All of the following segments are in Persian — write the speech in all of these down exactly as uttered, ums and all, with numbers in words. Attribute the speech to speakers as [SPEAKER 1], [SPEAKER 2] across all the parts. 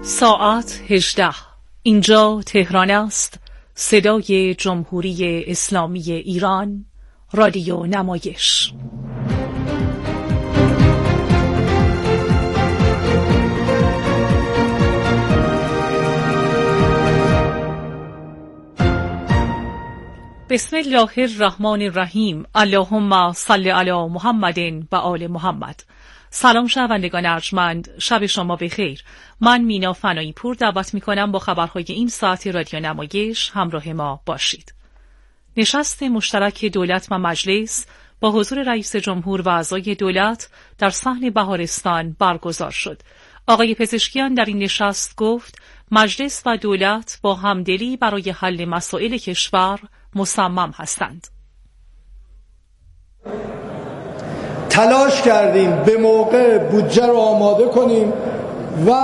[SPEAKER 1] ساعت هجده. اینجا تهران است. صدای جمهوری اسلامی ایران. رادیو نمایش. بسم الله الرحمن الرحیم. اللهم صل علی محمد و آل محمد. سلام شنوندگان ارجمند، شب شما بخیر. من مینا فنایی پور دعوت میکنم با خبرهای این ساعت رادیو نمایش همراه ما باشید. نشست مشترک دولت و مجلس با حضور رئیس جمهور و اعضای دولت در صحن بهارستان برگزار شد. آقای پزشکیان در این نشست گفت مجلس و دولت با همدلی برای حل مسائل کشور مصمم هستند.
[SPEAKER 2] تلاش کردیم به موقع بودجه رو آماده کنیم و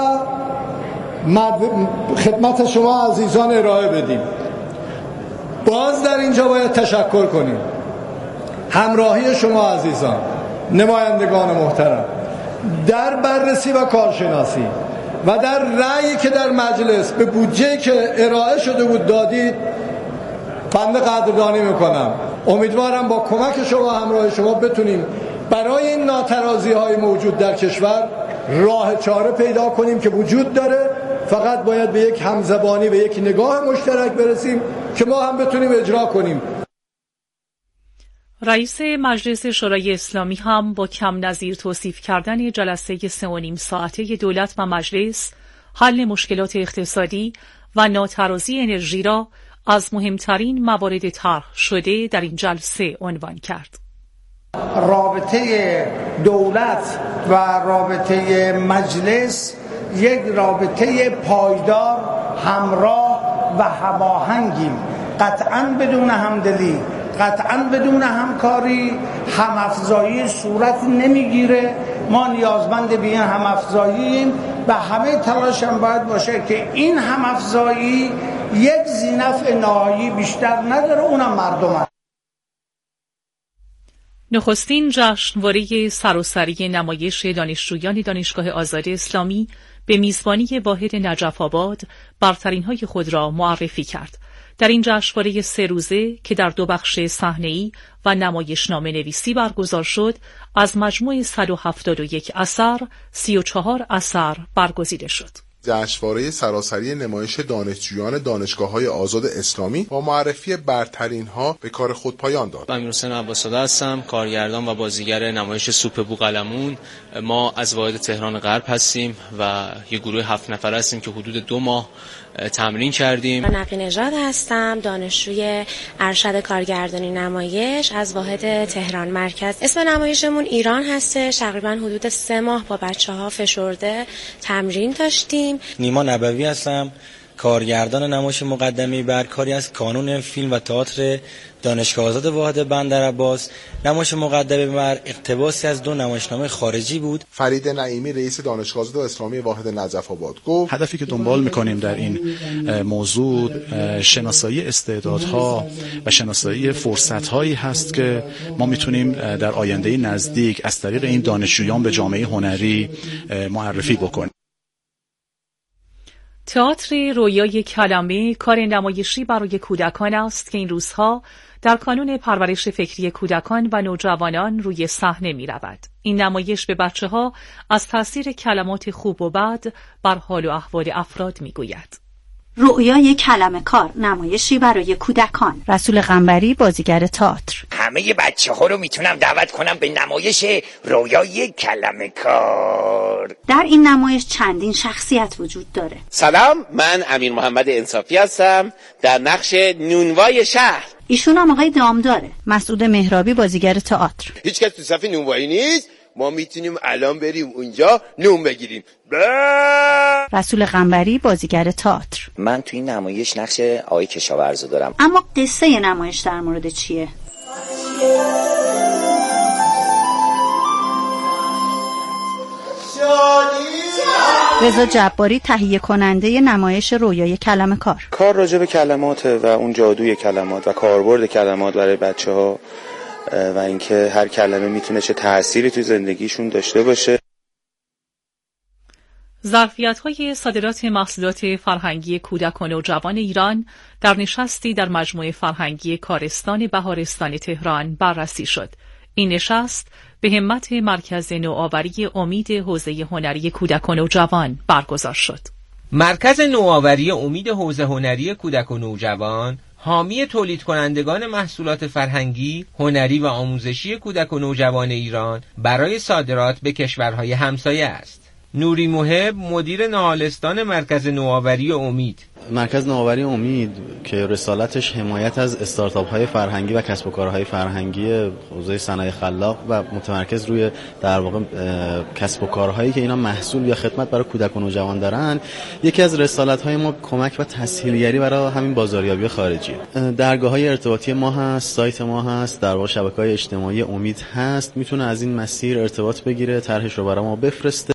[SPEAKER 2] خدمت شما عزیزان ارائه بدیم. باز در اینجا باید تشکر کنیم همراهی شما عزیزان، نمایندگان محترم در بررسی و کارشناسی و در رأیی که در مجلس به بودجه که ارائه شده بود دادید. بنده قدردانی میکنم. امیدوارم با کمک شما همراه شما بتونیم برای این ناترازی های موجود در کشور راه چاره پیدا کنیم که وجود داره. فقط باید به یک همزبانی و یک نگاه مشترک برسیم که ما هم بتونیم اجرا کنیم.
[SPEAKER 1] رئیس مجلس شورای اسلامی هم با کم نظیر توصیف کردن جلسه سه و نیم ساعته دولت و مجلس حل مشکلات اقتصادی و ناترازی انرژی را از مهمترین موارد طرح شده در این جلسه عنوان کرد.
[SPEAKER 3] رابطه دولت و رابطه مجلس یک رابطه پایدار، همراه و هماهنگیم. قطعاً بدون همدلی، قطعاً بدون همکاری همافزایی صورت نمیگیره. ما نیازمند به این همافزاییم و همه تلاش هم باید باشه که این همافزایی یک ذینفع نهایی بیشتر نداره، اونم مردم هست.
[SPEAKER 1] نخستین جشنواره سراسری نمایش دانشجویان دانشگاه آزاد اسلامی به میزبانی واحد نجف آباد برترین‌های خود را معرفی کرد. در این جشنواره سه روزه که در دو بخش صحنه‌ای و نمایشنامه نویسی برگزار شد، از مجموع صد و هفتاد و یک اثر، سی و چهار اثر برگزیده شد.
[SPEAKER 4] جشنواره سراسری نمایش دانشجویان دانشگاه‌های آزاد اسلامی با معرفی برترین‌ها به کار خود پایان داد.
[SPEAKER 5] من امیرحسین عباس‌زاده هستم، کارگردان و بازیگر نمایش سوپ بوقلمون. ما از واحد تهران غرب هستیم و یه گروه هفت نفر هستیم که حدود دو ماه تمرین کردیم.
[SPEAKER 6] من نقی نژاد هستم، دانشجوی ارشد کارگردانی نمایش از واحد تهران مرکز. اسم نمایشمون ایران هستش. تقریبا حدود سه ماه با بچه‌ها فشرده تمرین داشتیم.
[SPEAKER 7] نیما نبوی هستم، کارگردان نمایش مقدمه بر کاری از کانون فیلم و تئاتر دانشگاه آزاد واحد بندرعباس. نمایش مقدمه بر اقتباسی از دو نمایشنامه خارجی بود.
[SPEAKER 4] فرید نعیمی رئیس دانشگاه آزاد اسلامی واحد نجف آباد گفت
[SPEAKER 8] هدفی که دنبال می‌کنیم در این موضوع شناسایی استعدادها و شناسایی فرصت‌هایی هست که ما میتونیم در آینده نزدیک از طریق این دانشجویان به جامعه هنری معرفی بکنیم.
[SPEAKER 1] تئاتر رویای کلمه کار نمایشی برای کودکان است که این روزها در کانون پرورش فکری کودکان و نوجوانان روی صحنه می رود. این نمایش به بچه ها از تأثیر کلمات خوب و بد بر حال و احوال افراد می گوید.
[SPEAKER 9] رویای کلمه کار، نمایشی برای کودکان. رسول قنبری، بازیگر تئاتر.
[SPEAKER 10] همه بچه ها رو میتونم دعوت کنم به نمایش رویای کلمه کار.
[SPEAKER 9] در این نمایش چندین شخصیت وجود داره.
[SPEAKER 11] سلام، من امیر محمد انصافی هستم در نقش نونوای شهر.
[SPEAKER 9] ایشون هم آقای دامداره. مسعود مهرابی، بازیگر تئاتر.
[SPEAKER 11] هیچ کس تو صف نونوایی نیست؟ ما میتونیم الان بریم اونجا نون بگیریم.
[SPEAKER 9] رسول قنبری، بازیگر تئاتر.
[SPEAKER 12] من تو این نمایش نقش آقای کشاورزو دارم.
[SPEAKER 9] اما قصه نمایش در مورد چیه؟ رضا جباری، تهیه کننده نمایش رویای کلمه کار.
[SPEAKER 13] کار راجع به کلمات و اون جادوی کلمات و کاربرد کلمات برای بچه‌ها و اینکه هر کلمه میتونه چه تأثیری توی زندگیشون داشته باشه.
[SPEAKER 1] ظرفیت‌های صادرات محصولات فرهنگی کودک و نوجوان ایران در نشستی در مجموعه فرهنگی کارستان بهارستان تهران بررسی شد. این نشست به همت مرکز نوآوری امید حوزه هنری کودک و نوجوان برگزار شد.
[SPEAKER 14] مرکز نوآوری امید حوزه هنری کودک و نوجوان حامی تولید کنندگان محصولات فرهنگی، هنری و آموزشی کودک و نوجوان ایران برای صادرات به کشورهای همسایه است. نوری محب، مدیر نهالستان مرکز نوآوری امید:
[SPEAKER 15] مرکز نوآوری امید که رسالتش حمایت از استارتاپ‌های فرهنگی و کسب و کارهای فرهنگی حوزه صنایع خلاق و متمرکز روی در واقع کسب و کارهایی که اینا محصول یا خدمت برای کودک و نوجوان دارن، یکی از رسالت‌های ما کمک و تسهیلگری برای همین بازاریابی خارجی. درگاه‌های ارتباطی ما هست، سایت ما هست، در واقع شبکه‌های اجتماعی امید هست، میتونه از این مسیر ارتباط بگیره، طرحش رو برای ما بفرسته.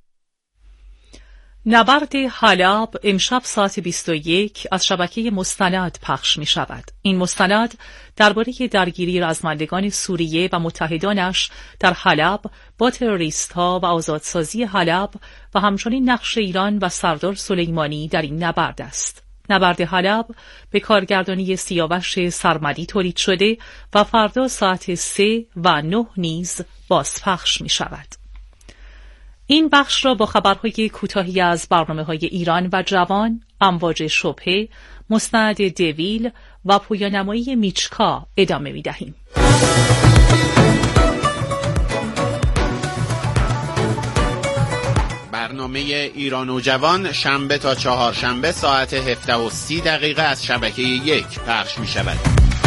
[SPEAKER 1] نبرد حلب امشب ساعت بیست و یک از شبکه مستند پخش می شود. این مستند درباره درگیری رزمندگان سوریه و متحدانش در حلب با تروریست ها و آزادسازی حلب و همچنین نقش ایران و سردار سلیمانی در این نبرد است. نبرد حلب به کارگردانی سیاوش سرمدی تولید شده و فردا ساعت سه و نه نیز بازپخش می شود. این بخش را با خبرهای کوتاهی از برنامه‌های ایران و جوان، امواج شبهه، مستند دویل و پویانمایی میچکا ادامه می‌دهیم.
[SPEAKER 11] برنامه ایران و جوان شنبه تا چهارشنبه ساعت هفده و سی دقیقه از شبکه یک پخش می‌شود.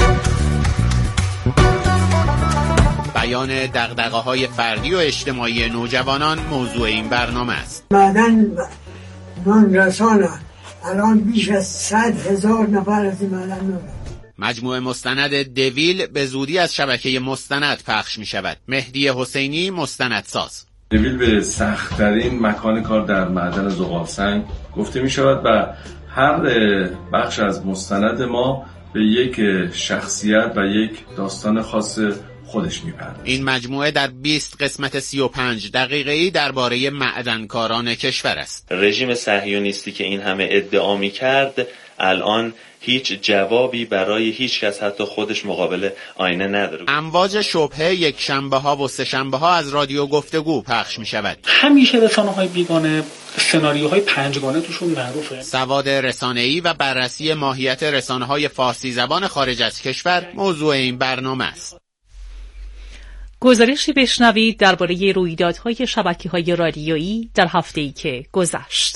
[SPEAKER 11] بیان دغدغه‌های فردی و اجتماعی نوجوانان موضوع این برنامه است.
[SPEAKER 16] معدن نان رسانه الان بیش از صد هزار نفر از این معدن نان.
[SPEAKER 11] مجموعه مستند دویل به زودی از شبکه مستند پخش می شود. مهدی حسینی مستندساز.
[SPEAKER 17] دویل به سخت‌ترین مکان کار در معدن زغالسنگ گفته می شود و هر بخش از مستند ما به یک شخصیت و یک داستان خاص خودش میپردازه.
[SPEAKER 11] این مجموعه در بیست قسمت سی و پنج دقیقه‌ای درباره معدنکاران کشور است.
[SPEAKER 18] رژیم صهیونیستی که این همه ادعا می‌کرد الان هیچ جوابی برای هیچ کس حتی خودش مقابل آینه نداره.
[SPEAKER 11] امواج شبهه یک شنبه ها و سه شنبه ها از رادیو گفتگو پخش می شود.
[SPEAKER 19] همیشه رسانه‌های بیگانه سناریوهای پنجگانه توشون معروفه.
[SPEAKER 11] سواد رسانه‌ای و بررسی ماهیت رسانه‌های فارسی زبان خارج از کشور موضوع این برنامه است.
[SPEAKER 1] گزارشی بشنوید درباره رویدادهای شبکه‌های رادیویی در هفته‌ای که گذشت.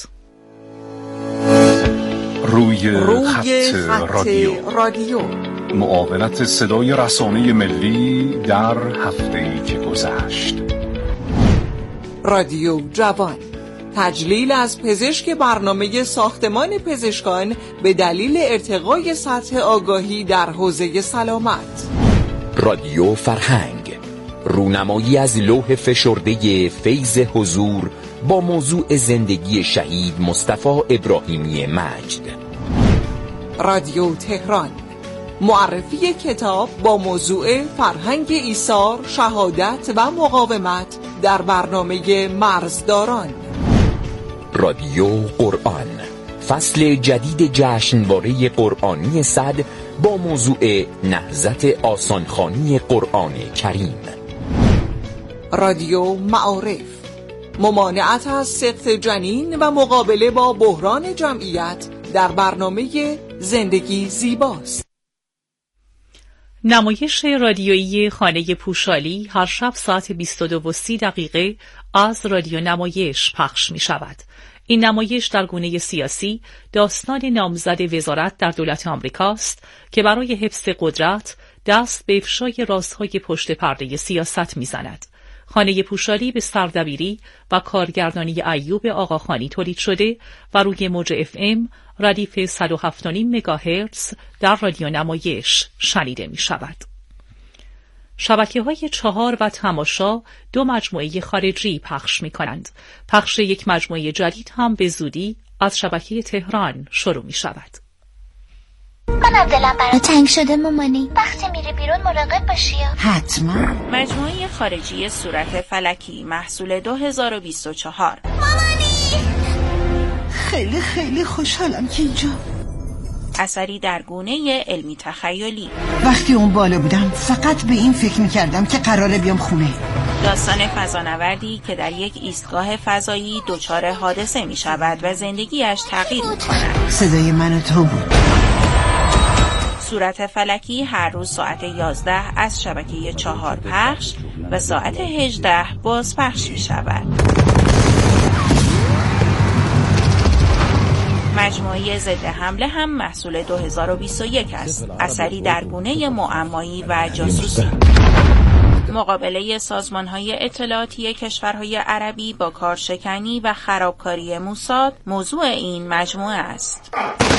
[SPEAKER 20] روی, روی خط,
[SPEAKER 21] خط
[SPEAKER 20] رادیو.
[SPEAKER 21] رادیو
[SPEAKER 20] معاونت صدای رسانه ملی در هفته‌ای که گذشت.
[SPEAKER 21] رادیو جوان، تجلیل از پزشک برنامه ساختمان پزشکان به دلیل ارتقای سطح آگاهی در حوزه سلامت.
[SPEAKER 22] رادیو فرهنگ، رونمایی از لوح فشرده فیض حضور با موضوع زندگی شهید مصطفی ابراهیمی مجد.
[SPEAKER 21] رادیو تهران، معرفی کتاب با موضوع فرهنگ ایثار، شهادت و مقاومت در برنامه مرزداران.
[SPEAKER 22] رادیو قرآن، فصل جدید جشنواره قرآنی صد با موضوع نهضت آسانخوانی قرآن کریم.
[SPEAKER 21] رادیو معارف، ممانعت از سقط جنین و مقابله با بحران جمعیت در برنامه زندگی زیباست.
[SPEAKER 1] نمایش رادیویی خانه پوشالی هر شب ساعت بیست و دو و سی دقیقه از رادیو نمایش پخش می شود. این نمایش در گونه سیاسی داستان نامزد وزارت در دولت آمریکاست که برای حفظ قدرت دست به افشای رازهای پشت پرده سیاست می‌زند. خانه پوشالی به سردبیری و کارگردانی ایوب آقاخانی تولید شده و روی موج اف ام ردیف صد و هفت و نیم مگاهرتز در رادیو نمایش شنیده می شود. شبکه های چهار و تماشا دو مجموعه خارجی پخش می کنند. پخش یک مجموعه جدید هم به زودی از شبکه تهران شروع می شود.
[SPEAKER 23] منم دلم برای تنگ شده مامانی، وقتی میری بیرون مراقب باشی.
[SPEAKER 24] حتما. مجموعه خارجی صورت فلکی محصول دو هزار و بیست و چهار.
[SPEAKER 23] مامانی
[SPEAKER 2] خیلی خیلی خوشحالم که اینجا.
[SPEAKER 3] اثری در گونه علمی تخیلی.
[SPEAKER 2] وقتی اون بالا بودم فقط به این فکر میکردم که قراره بیام خونه.
[SPEAKER 3] داستان فضانوردی که در یک ایستگاه فضایی دچار حادثه میشود و زندگیش تغییر میکند.
[SPEAKER 2] صدای من و تو بود.
[SPEAKER 3] صورت فلکی هر روز ساعت یازده از شبکه چهار پخش و ساعت هجده باز پخش می شود. مجموعه ضد حمله هم محصول دو هزار و بیست و یک است. اثری در گونه معمایی و جاسوسی. مقابله سازمان‌های اطلاعاتی کشورهای عربی با کارشکنی و خرابکاری موساد موضوع این مجموعه است.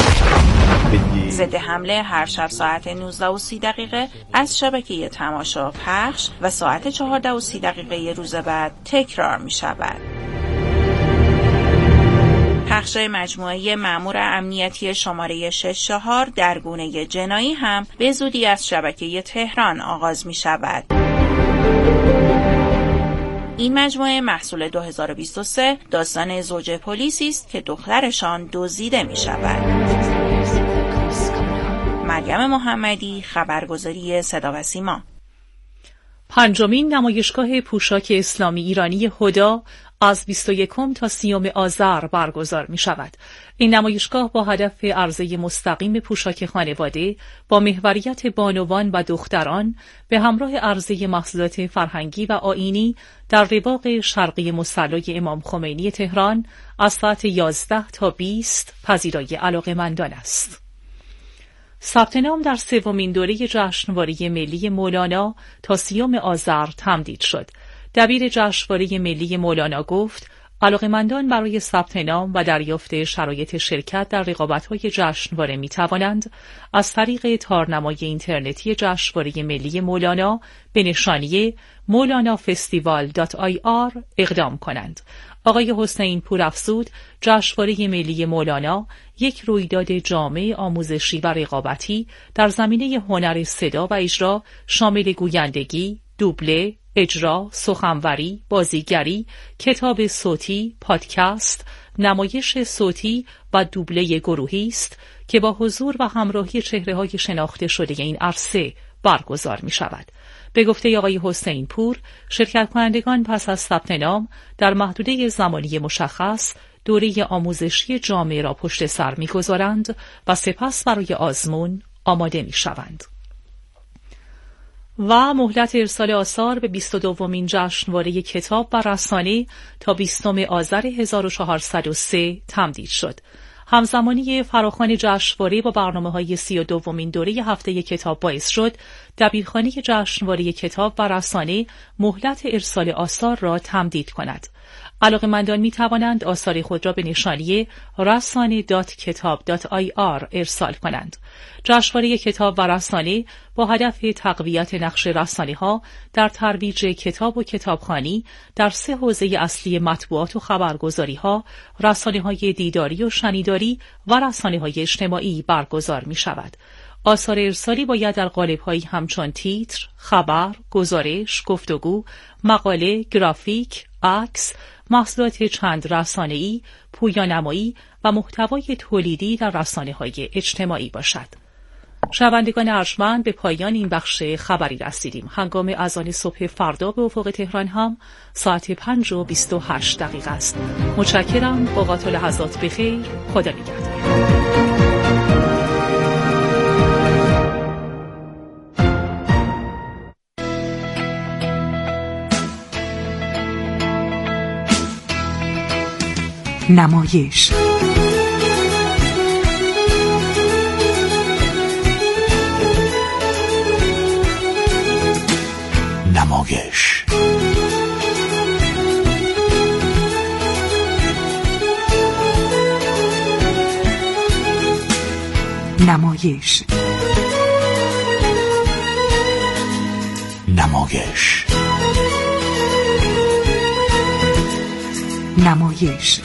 [SPEAKER 3] ضد حمله هر شب ساعت نوزده و سی دقیقه از شبکه تماشا پخش و ساعت چهارده و سی دقیقه روز بعد تکرار می شود. پخش مجموعه مأمور امنیتی شماره شش چهار در گونه جنایی هم به زودی از شبکه تهران آغاز می شود. این مجموعه محصول دو هزار و بیست و سه داستان زوج پلیسی است که دخترشان دزدیده می شود. مریم محمدی، خبرگزاری صدا و سیما.
[SPEAKER 1] پنجمین نمایشگاه پوشاک اسلامی ایرانی هدا از بیست و یکم تا سیوم آذر برگزار می شود. این نمایشگاه با هدف عرضه مستقیم پوشاک خانواده با محوریت بانوان و دختران به همراه عرضه محصولات فرهنگی و آیینی در رواق شرقی مصلی امام خمینی تهران از ساعت یازده تا بیست پذیرای علاقه‌مندان است. ثبت نام در سومین دوره جشنواره ملی مولانا تا سیوم آذر تمدید شد. دبیر جشنواره ملی مولانا گفت علاقه‌مندان برای ثبت نام و دریافت شرایط شرکت در رقابت‌های جشنواره می‌توانند از طریق تارنمای اینترنتی جشنواره ملی مولانا به نشانی مولانا فستیوال دات آی آر اقدام کنند. آقای حسین پور افزود جشنواره ملی مولانا یک رویداد جامع آموزشی و رقابتی در زمینه هنر صدا و اجرا شامل گویندگی، دوبله، اجرا، سخنوری، بازیگری، کتاب صوتی، پادکست، نمایش صوتی و دوبله گروهی است که با حضور و همراهی چهره‌های شناخته شده این عرصه برگزار می شود. به گفته آقای حسین پور، شرکت کنندگان پس از ثبت نام در محدوده زمانی مشخص دوره آموزشی جامع را پشت سر می گذارند و سپس برای آزمون آماده می شوند. و مهلت ارسال آثار به بیست و دومین جشنواره کتاب و رسانه تا بیستم آذر هزار و چهارصد و سه تمدید شد. همزمانی فراخوان جشنواره با برنامه‌های سی و دومین دوره هفته کتاب باعث شد دبیرخانه جشنواره کتاب و رسانه مهلت ارسال آثار را تمدید کند. علاقه‌مندان می توانند آثار خود را به نشانی رسانه دات کتاب دات آی آر ارسال کنند. جشنواره کتاب و رسانه با هدف تقویت نقش رسانه‌ها در ترویج کتاب و کتابخوانی در سه حوزه اصلی مطبوعات و خبرگزاری‌ها، رسانه‌های دیداری و شنیداری و رسانه‌های اجتماعی برگزار می شود. آثار ارسالی باید در قالب‌هایی همچون تیتر، خبر، گزارش، گفتگو، مقاله، گرافیک، عکس، محصولات چند رسانه‌ای، پویانمایی و محتوای تولیدی در رسانه‌های اجتماعی باشد. شنوندگان ارجمند، به پایان این بخش خبری رسیدیم. هنگام اذان صبح فردا به افق تهران هم ساعت پنج و بیست و هشت دقیقه است. متشکرم. اوقات و لحظات بخیر. خدا نگهدار.
[SPEAKER 5] نمایش نمایش نمایش نمایش نمایش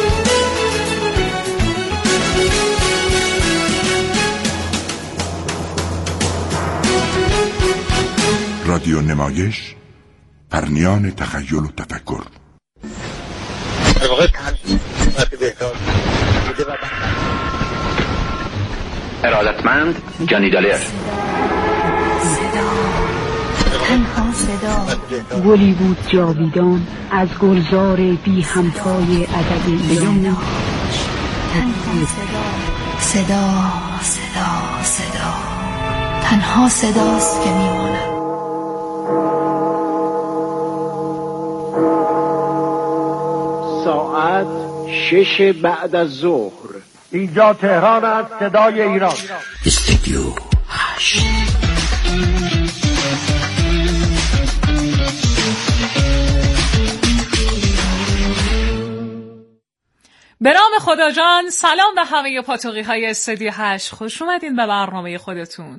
[SPEAKER 6] رادیو نمایش، پرنیان تخیل و تفکر.
[SPEAKER 25] در واقع تنظیم بهتر
[SPEAKER 4] و ارادتمند جانی دالر.
[SPEAKER 7] تنها صدا گلی بود جاویدان از گلزار بی همتای عدد میلیون.
[SPEAKER 23] تنها صدا صدا صدا صدا تنها صداست که میماند.
[SPEAKER 8] ساعت شش بعد از ظهر،
[SPEAKER 10] اینجا تهران است، صدای ایران.
[SPEAKER 5] استودیو هشت.
[SPEAKER 1] به نام خدا جان، سلام به همه پاتوقی های استودیو هشت. خوش اومدین به برنامه خودتون.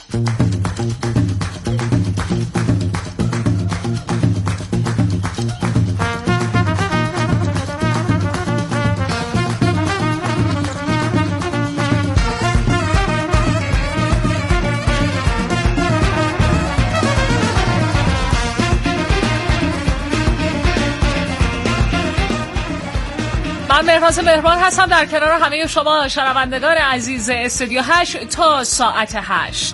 [SPEAKER 1] من مهران مهربان هستم در کنار همه شما شنوندگان عزیز استودیو هشت تا ساعت هشت.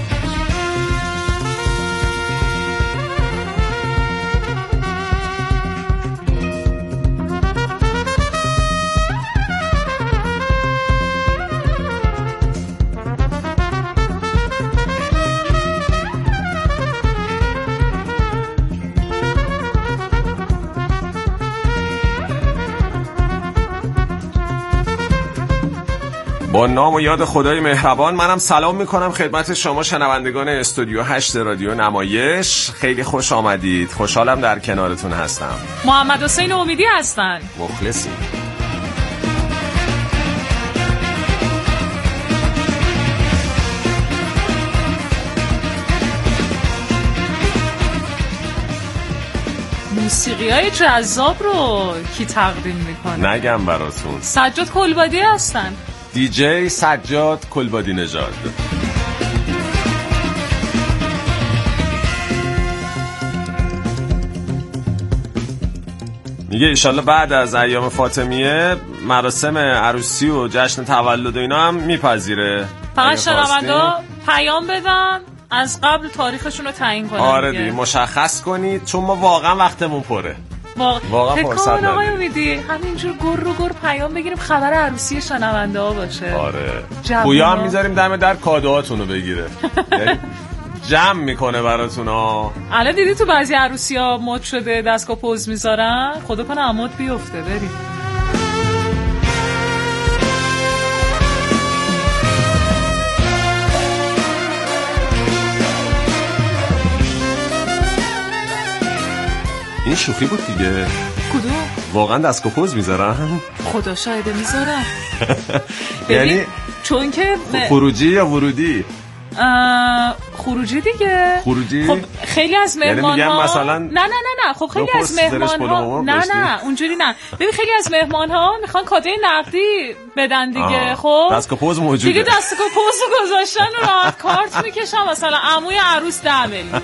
[SPEAKER 25] با نام و یاد خدای مهربان منم سلام میکنم خدمت شما شنوندگان استودیو هشت رادیو نمایش. خیلی خوش آمدید، خوشحالم در کنارتون هستم.
[SPEAKER 1] محمد حسین امیدی هستن.
[SPEAKER 25] مخلصی.
[SPEAKER 1] موسیقی های جذاب رو کی تقدیم میکنه؟
[SPEAKER 25] نگم براتون.
[SPEAKER 1] سجاد کلبادی هستن.
[SPEAKER 25] دی جی سجاد کلبادی نژاد. میگه ایشالله بعد از ایام فاطمیه مراسم عروسی و جشن تولد و اینا هم میپذیره.
[SPEAKER 1] فقط شنوندا پیام بدن از قبل تاریخشون رو تعیین کنن.
[SPEAKER 25] آره دیگه مشخص کنید چون ما واقعا وقتمون پره.
[SPEAKER 1] واقعا فرصت نداریم. آقای امیدی همینجور گر رو گر پیام بگیریم خبر عروسی شنونده ها باشه.
[SPEAKER 25] آره پویا هم میذاریم دم در کادوهاتون رو بگیره. جمع میکنه براتون ها.
[SPEAKER 1] الان دیدی تو بعضی عروسی ها مد شده دستگاه پوز میذارن، خدا کنه عمود بیفته. بریم
[SPEAKER 25] این شوخی بود دیگه.
[SPEAKER 1] کدوم؟
[SPEAKER 25] واقعا دستگاه پوز میذارن؟
[SPEAKER 1] خدا شاهده میذارن.
[SPEAKER 25] یعنی
[SPEAKER 1] چون که
[SPEAKER 25] خروجی یا ورودی؟
[SPEAKER 1] خروجی دیگه.
[SPEAKER 25] خروجی؟
[SPEAKER 1] خب خیلی از مهمان
[SPEAKER 25] یعنی
[SPEAKER 1] ها
[SPEAKER 25] مثلا
[SPEAKER 1] نه نه نه نه خب خیلی از مهمان ها نه نه اونجوری نه. ببین خیلی از مهمان ها میخوان کادوی نقدی بدن دیگه. خب
[SPEAKER 25] دستگاه پوز موجوده
[SPEAKER 1] دیگه. دستگاه پوز گذاشتن و راحت کارت میکشن مثلا عموی عروس ده میلیون.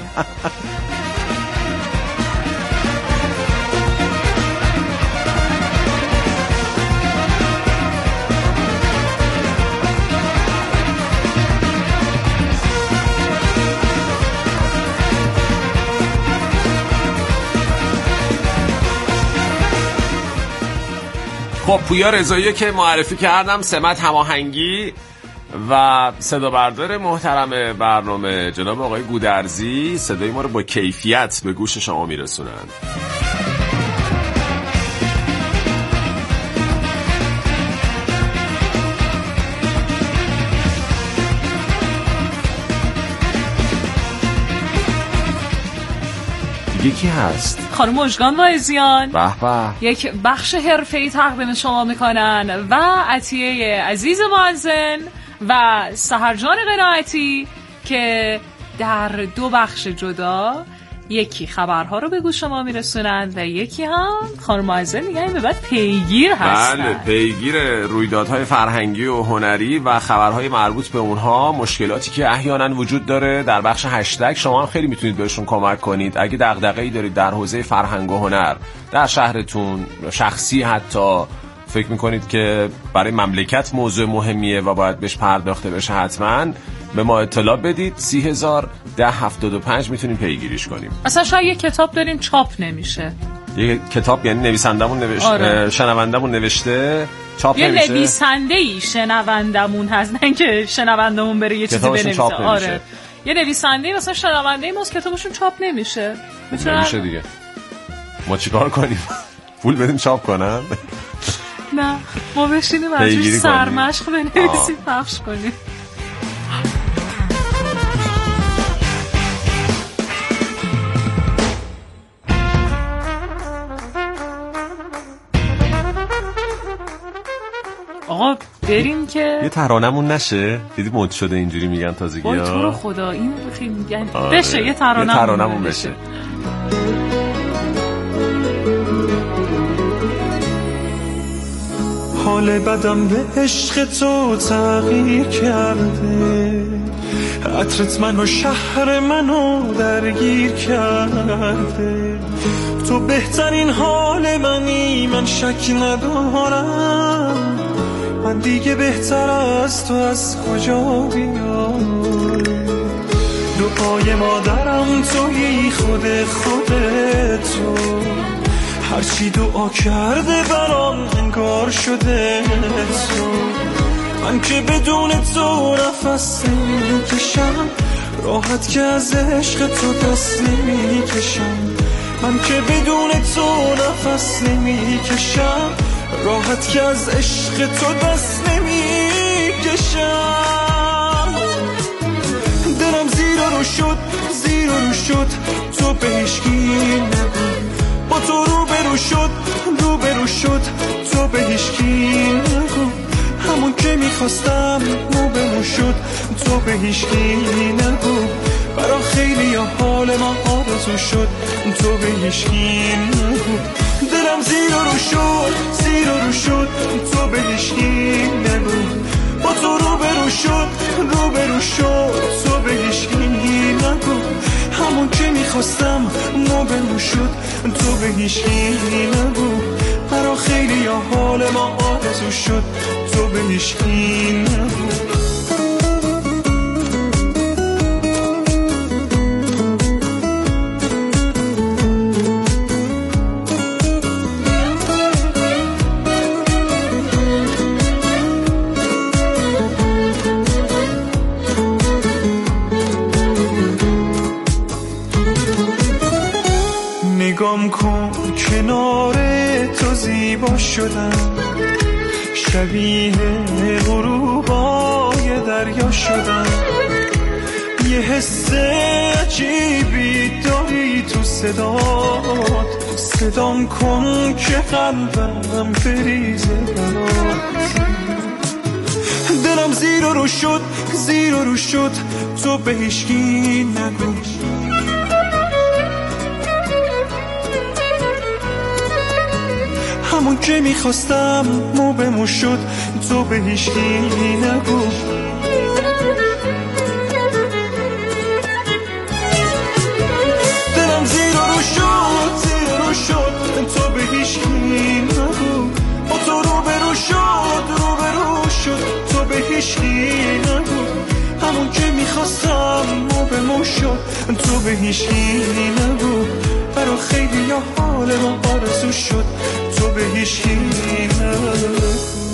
[SPEAKER 25] خب پویا رضایی که معرفی کردم، سمت هماهنگی و صدا بردار محترم برنامه جناب آقای گودرزی صدای ما رو با کیفیت به گوش شما میرسونن. یکی هست
[SPEAKER 1] خانم مژگان واعظیان.
[SPEAKER 25] به به.
[SPEAKER 1] یک بخش حرفه‌ای تقدیم شما میکنن و عطیه عزیز معزن و سحرجان قناعتی که در دو بخش جدا یکی خبرها رو به گوش شما میرسونن و یکی هم خانم معزن میگن به بعد پیگیر هستن.
[SPEAKER 25] بله پیگیر رویدادهای فرهنگی و هنری و خبرهای مربوط به اونها، مشکلاتی که احیانا وجود داره در بخش هشتگ. شما هم خیلی میتونید بهشون کمک کنید اگه دغدغه‌ای دارید در حوزه فرهنگ و هنر در شهرتون، شخصی حتی فکر میکنید که برای مملکت موضوع مهمیه و باید بهش پرداخته بشه، حتما به ما اطلاع بدید. سی هزار ده هفتاد و پنج میتونیم پیگیریش کنیم.
[SPEAKER 1] اصلا شاید یه کتاب داریم چاپ نمیشه.
[SPEAKER 25] یه کتاب یعنی نویسندمون نوشته، آره. شنوندمون نوشته، چاپ
[SPEAKER 1] یه
[SPEAKER 25] نمیشه.
[SPEAKER 1] یه نویسنده‌ای شنوندمون هست، نه اینکه شنوندمون بره یه چیزی بنویسه. آره. یه نویسنده مثلا شنونده ماست کتابشون چاپ نمیشه. میتونن
[SPEAKER 25] نمیشه دیگه. ما چیکار کنیم؟ پول بدیم چاپ کنن؟
[SPEAKER 1] نه، ما بشینیم از روش سرمشق بنویسیم پخش کنیم. آقا بریم که
[SPEAKER 25] یه ترانمون نشه. دیدی مد شده اینجوری میگن تازگی ها.
[SPEAKER 1] تو رو خدا این خیلی میگن آره. بشه یه ترانمون, یه ترانمون بشه, بشه.
[SPEAKER 9] حال بدم به عشق تو تغییر کرده، عطرت منو شهر منو درگیر کرده. تو بهترین حال منی، من شک ندارم. من دیگه بهتر از تو از کجا بیام؟ دعای مادرم تویی، خود خودتو. هرچی دعا کرده برام انگار شده تو. من که بدون تو نفس نمیکشم، راحت که از عشق تو دست نمیکشم. من که بدون تو نفس نمیکشم، راحت که از عشق تو دست نمیکشم. دلم زیر رو شد، زیر رو شد، تو به هیچکی نگو. با تو رو برو شد، رو برو شد، تو به هیچکی نگو. همون که میخواستم مو به مو شد، تو به هیچکی نگو. برا خیلی حال ما آرزو شد، تو به هیچکی نگو. دلم زیر رو شد، زیر رو شد، تو به هیچکی نگو. با تو رو برو شد، رو برو شد، تو به هیچکی نگو. همون که میخواستم مو به مو شد، تو به هیچکی نگو. برا خیلی حال ما آرزو شد، تو به هیچکی نگو. نگام کن کنار تو زیبا شدم، شبیه غروبای دریا شدم. یه حس عجیبی داری تو صدات، صدام کن که قلبم بریزه برات. دلم زیر رو شد، زیر رو شد، تو به هیچکی نگو. همون که میخواستم مو به مو شد، تو به هیچکی نگو. دلم زیر رو شد، زیر رو شد، تو به هیچکی نگو. با تو رو برو شد، رو برو شد، تو به هیچکی نگو. همون که میخواستم مو به مو شد، تو به هیچکی نگو. برا خیلی یا حال ما آرزو شد، تو به هیچکی نگو.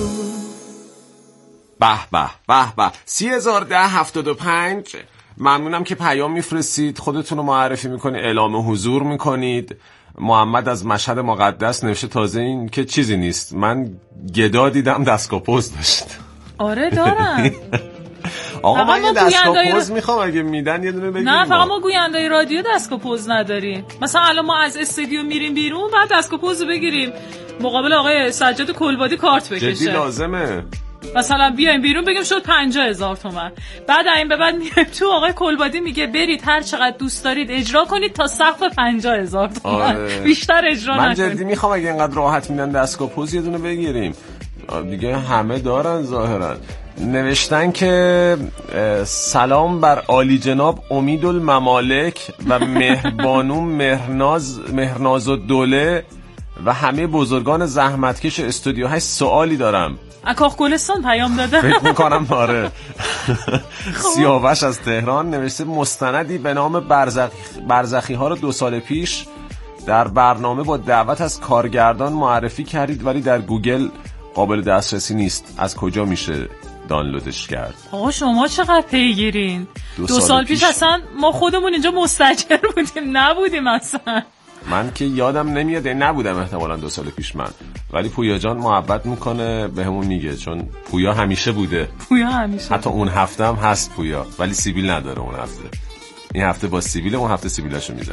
[SPEAKER 25] به به به به. سی هزار ده هفتاد و پنج. ممنونم که پیام میفرستید، خودتون رو معرفی میکنید، اعلام حضور میکنید. محمد از مشهد مقدس نوشته تازه این که چیزی نیست، من گدا دیدم دستگاه پست داشت.
[SPEAKER 1] آره دارم.
[SPEAKER 25] آقا من یه دستگاه پوز میخوام، اگه میدن یه دونه بگیریم.
[SPEAKER 1] نه فقط ما گویندای رادیو دستگاه پوز نداریم. مثلا الان ما از استودیو میریم بیرون، بعد دستگاه پوز بگیریم مقابل آقای سجاد کلبادی کارت بکشه.
[SPEAKER 25] جدی لازمه.
[SPEAKER 1] مثلا بیایم بیرون بگیم شد پنجاه هزار تومن، بعد این به بعد میایم تو آقای کلبادی میگه برید هر چقدر دوست دارید اجرا کنید تا سقف پنجاه هزار تومن. آره. بیشتر اجرا نکنید.
[SPEAKER 25] من جدی میخوام اگه اینقدر راحت میدن دستگاه پوز یه دونه بگیریم دیگه. همه دارن ظاهرا. نوشتن که سلام بر عالی جناب امیدالممالک و مهربانو مهرناز مهرناز الدوله و همه بزرگان زحمتکش استودیو هشت سوالی دارم.
[SPEAKER 1] کاخ گلستان پیام داده
[SPEAKER 25] فکر میکنم آره. سیاوش از تهران نوشته مستندی به نام برزخ... برزخی ها رو دو سال پیش در برنامه با دعوت از کارگردان معرفی کردید ولی در گوگل قابل دسترسی نیست. از کجا میشه دانلودش کرد؟
[SPEAKER 1] آقا شما چقدر پیگیرین؟ دو, دو سال, سال پیش, پیش اصلا ما خودمون اینجا مستاجر بودیم، نبودیم اصلا.
[SPEAKER 25] من که یادم نمیاد، نبودم احتمالاً دو سال پیش من، ولی پویا جان محبت میکنه به همون میگه، چون پویا همیشه بوده.
[SPEAKER 1] پویا همیشه
[SPEAKER 25] حتی اون هفته هم هست پویا، ولی سیبیل نداره اون هفته. این هفته با سیبیل، اون هفته سیبیلاشو میزنه.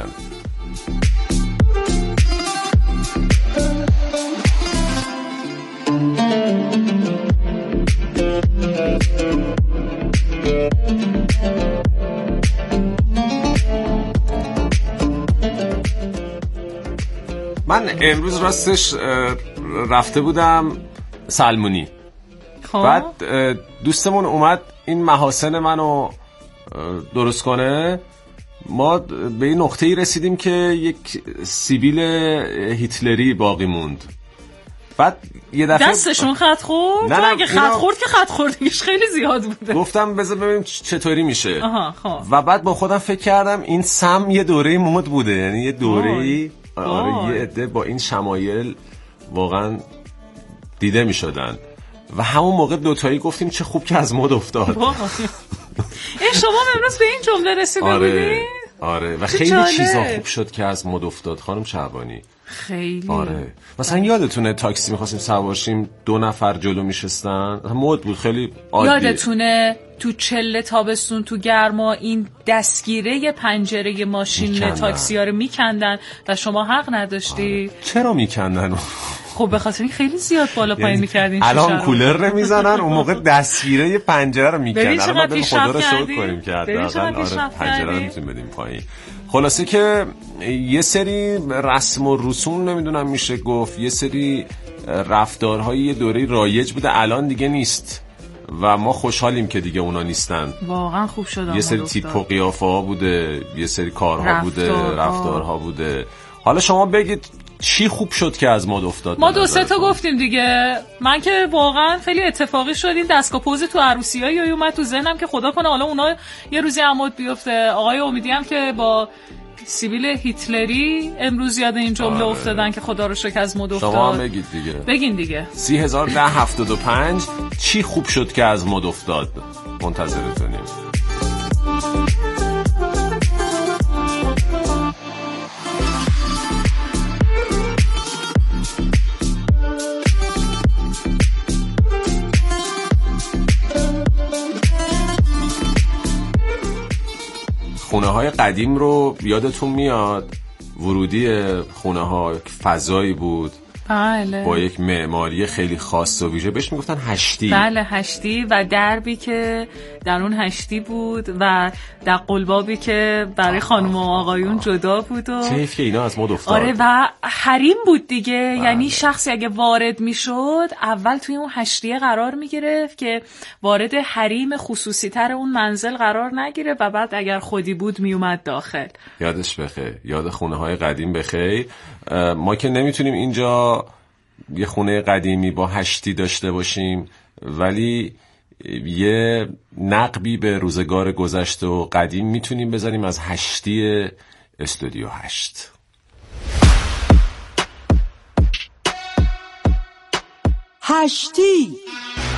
[SPEAKER 25] من امروز راستش رفته بودم سلمونی.
[SPEAKER 1] خواه؟
[SPEAKER 25] بعد دوستمون اومد این محاسن منو درست کنه. ما به این نقطه‌ای رسیدیم که یک سیبیل هیتلری باقی موند. بعد یه دفعه
[SPEAKER 1] دستشون خط خورد؟
[SPEAKER 25] نه نه
[SPEAKER 1] اگه خط خورد که خط خوردگیش خیلی زیاد بوده.
[SPEAKER 25] گفتم بذار ببینیم چطوری میشه.
[SPEAKER 1] آها خب.
[SPEAKER 25] و بعد با خودم فکر کردم این سم یه دوره مد بوده، یعنی یه دوره‌ای آره یه عده با این شمایل واقعا دیده میشدن و همون موقع دوتایی گفتیم چه خوب که از مد افتاد.
[SPEAKER 1] ای شما امروز به این جمله رسیده
[SPEAKER 25] آره
[SPEAKER 1] بودی؟
[SPEAKER 25] آره و خیلی جاله. چیزا خوب شد که از مد افتاد خانم شعبانی.
[SPEAKER 1] خیلی
[SPEAKER 25] آره مثلا یادتونه تاکسی می‌خواستیم سوار شیم دو نفر جلو میشستن، مد بود خیلی عادی.
[SPEAKER 1] یادتونه تو چله تابستون تو گرما این دستگیره پنجره ماشین تاکسی‌ها رو میکندن و شما حق نداشتی؟
[SPEAKER 25] آره. چرا میکندن؟
[SPEAKER 1] خب به خاطر این خیلی زیاد بالا پایین میکردین.
[SPEAKER 25] الان کولر رو میزنن، اون موقع دستگیره پنجره رو میکندن. الان باید خدا رو شکر کنیم که حداقل آره پنجره رو میتونیم بدیم پایین. خلاصه که یه سری رسم و رسوم نمیدونم میشه گفت، یه سری رفتارهای یه دوره رایج بوده الان دیگه نیست و ما خوشحالیم که دیگه اونا نیستن.
[SPEAKER 1] واقعا خوب شد.
[SPEAKER 25] یه سری تیپ و قیافه ها بوده، یه سری کارها بوده، رفتارها بوده. حالا شما بگید چی خوب شد که از مد افتاد؟
[SPEAKER 1] ما دو سه تا گفتیم دیگه. من که واقعا خیلی اتفاقی شد این دستگاه پوز تو عروسیایی اومد تو ذهنم که خدا کنه حالا اونا یه روزی عمود بیفته. آقای امیدی هم که با سیبیل هیتلری امروز یاد این جمله آره. افتادن که خدا رو شکر از مد افتاد.
[SPEAKER 25] شما هم بگید دیگه.
[SPEAKER 1] بگین دیگه.
[SPEAKER 25] سی هزار ده هفتاد و پنج چی خوب شد که از مد افتاد؟ منتظرتونیم. خونه های قدیم رو یادتون میاد؟ ورودی خونه ها فضایی بود
[SPEAKER 1] بله.
[SPEAKER 25] با یک معماری خیلی خاص و ویژه، بهش میگفتن هشتی.
[SPEAKER 1] بله هشتی و دربی که در اون هشتی بود و در قلبابی که برای خانم و آقایون جدا بود و
[SPEAKER 25] چه که اینا از مد افتاد.
[SPEAKER 1] آره و حریم بود دیگه بله. یعنی شخصی اگه وارد میشد اول توی اون هشتیه قرار میگرفت که وارد حریم خصوصی تر اون منزل قرار نگیره و بعد اگر خودی بود میومد داخل.
[SPEAKER 25] یادش بخیر، یاد خونه های قدیم بخیر. ما که نمیتونیم اینجا یه خونه قدیمی با هشتی داشته باشیم، ولی یه نقبی به روزگار گذشته و قدیم میتونیم بذاریم از هشتی استودیو هشت.
[SPEAKER 2] هشتی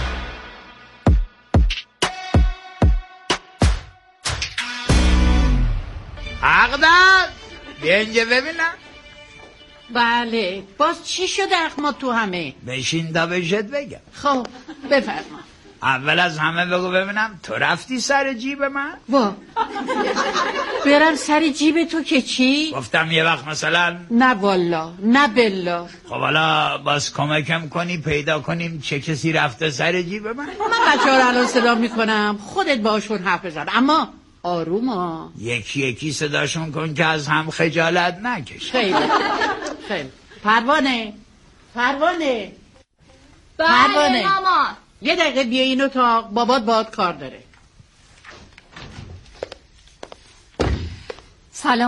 [SPEAKER 12] عقدت بیا اینجا ببینم.
[SPEAKER 13] بله باز چی شده اخما تو همه؟
[SPEAKER 12] بشین تا بهت بگم.
[SPEAKER 13] خب بفرما.
[SPEAKER 12] اول از همه بگو ببینم تو رفتی سر جیب من؟
[SPEAKER 13] وا برم سر جیب تو که چی؟
[SPEAKER 12] گفتم یه وقت مثلا
[SPEAKER 13] نه والا نه بلا.
[SPEAKER 12] خب حالا باز کمکم کنی پیدا کنیم چه کسی رفته سر جیب من؟
[SPEAKER 13] من بچه ها رو الان صدا میکنم خودت باشون حرف بزن، اما آروما
[SPEAKER 12] یکی یکی صداشون کن که از هم خجالت نکش.
[SPEAKER 13] خیلی خیلی. پروانه پروانه
[SPEAKER 23] بله مامان.
[SPEAKER 13] یه دقیقه بیا اینو تا بابات باهات کار داره.
[SPEAKER 23] سلام